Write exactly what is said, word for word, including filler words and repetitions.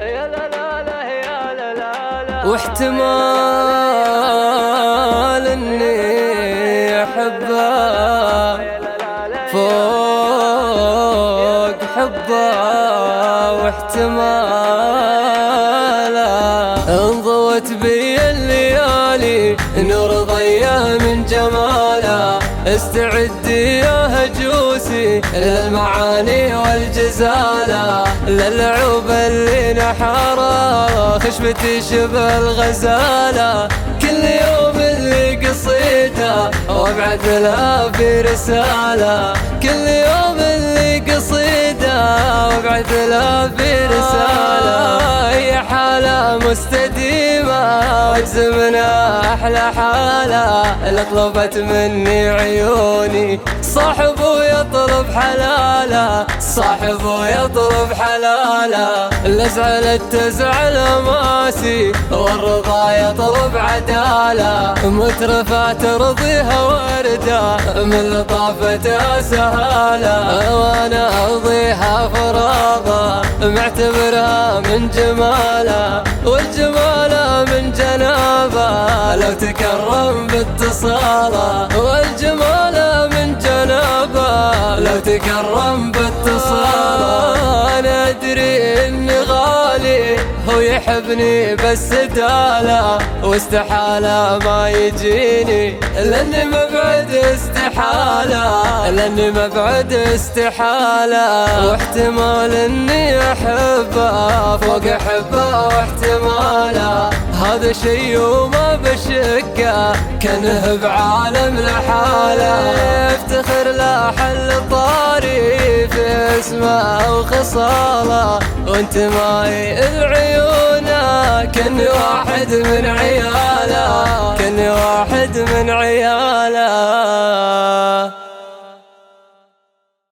واحتمال اني احبه فوق حبه، واحتمال انضوت بي الليالي نور ضيّه من جماله. استعدي يا هجوسي للمعاني والجزالة، للعوب اللي نحره خشبتي شبه الغزالة. كل يوم اللي قصيده وابعث لها في رسالة، كل يوم اللي قصيده وابعث لها في رسالة. هي حالة مستديمة واجزمنا احلى حالة، اللي طلبت مني عيوني صاحبه يطلب حلاله، صاحبه يطلب حلاله. اللي زعلت تزعل ماسي والرضا يطلب عداله، مترفة ترضيها وردة من لطافتها سهالة. وانا ارضيها فراغة معتبرها من جماله، والجمال من جنابه لو تكرم باتصاله، والجمال من جنابه لو تكرم باتصاله. انا ادري اني غالي هو يحبني بس داله، واستحالة ما يجيني لاني مبعد استحالة، لاني مبعد استحالة. واحتمال اني احبه فوق احبه، واحتماله هذا شي وما بشكه كانه بعالم لحاله. افتخر لا حل طاري في اسمه وخصاله، وانت ماي العيونه كني واحد من عياله، كني واحد من عياله.